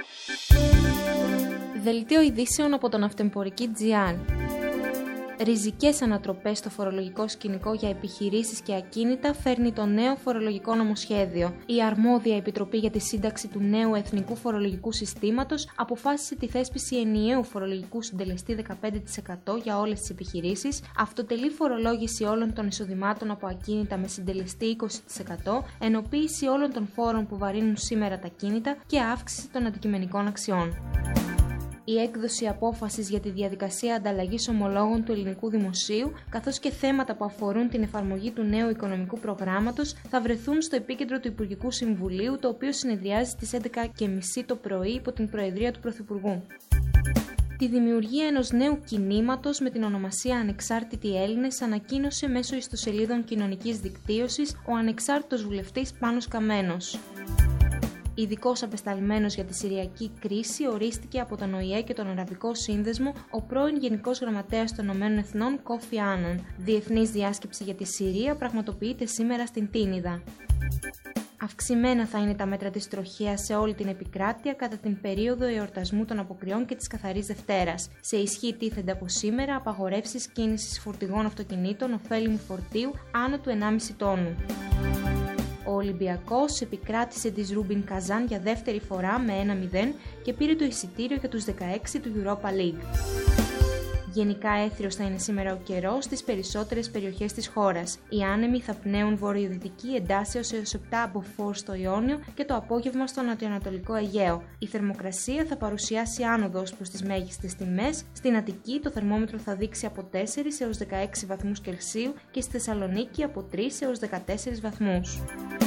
Δελτίο ειδήσεων από το Ναυτεμπορική.gr. Ριζικές ανατροπές στο φορολογικό σκηνικό για επιχειρήσεις και ακίνητα φέρνει το νέο φορολογικό νομοσχέδιο. Η αρμόδια επιτροπή για τη σύνταξη του νέου εθνικού φορολογικού συστήματος αποφάσισε τη θέσπιση ενιαίου φορολογικού συντελεστή 15% για όλες τις επιχειρήσεις, αυτοτελή φορολόγηση όλων των εισοδημάτων από ακίνητα με συντελεστή 20%, ενοποίηση όλων των φόρων που βαρύνουν σήμερα τα ακίνητα και αύξηση των αντικειμενικών αξιών. Η έκδοση απόφασης για τη διαδικασία ανταλλαγής ομολόγων του ελληνικού δημοσίου, καθώς και θέματα που αφορούν την εφαρμογή του νέου οικονομικού προγράμματος, θα βρεθούν στο επίκεντρο του Υπουργικού Συμβουλίου, το οποίο συνεδριάζει στις 11:30 το πρωί υπό την Προεδρία του Πρωθυπουργού. Τη δημιουργία ενός νέου κινήματος με την ονομασία Ανεξάρτητοι Έλληνες ανακοίνωσε μέσω ιστοσελίδων κοινωνικής δικτύωσης ο ανεξάρτητος βουλευτής Πάνος Καμένος. Ειδικός απεσταλμένος για τη Συριακή κρίση ορίστηκε από τον ΟΗΕ και τον Αραβικό Σύνδεσμο ο πρώην Γενικός Γραμματέας των ΗΠΑ Κόφι Άναν. Διεθνής διάσκεψη για τη Συρία πραγματοποιείται σήμερα στην Τίνιδα. Αυξημένα θα είναι τα μέτρα της τροχέας σε όλη την επικράτεια κατά την περίοδο εορτασμού των Αποκριών και της Καθαρής Δευτέρας. Σε ισχύ τίθενται από σήμερα απαγορεύσεις κίνησης φορτηγών αυτοκινήτων ωφέλιμου φορτίου άνω του 1,5 τόνου. Ο Ολυμπιακός επικράτησε της Ρούμπιν Καζάν για δεύτερη φορά με 1-0 και πήρε το εισιτήριο για τους 16 του Europa League. Γενικά έθριος θα είναι σήμερα ο καιρός στις περισσότερες περιοχές της χώρας. Οι άνεμοι θα πνέουν βορειοδυτική εντάσσεως έως 7 από 4 στο Ιόνιο και το απόγευμα στο νοτιοανατολικό Αιγαίο. Η θερμοκρασία θα παρουσιάσει άνοδο ως προς τις μέγιστες τιμές. Στην Αττική το θερμόμετρο θα δείξει από 4 έως 16 βαθμούς Κελσίου και στη Θεσσαλονίκη από 3 έως 14 βαθμούς.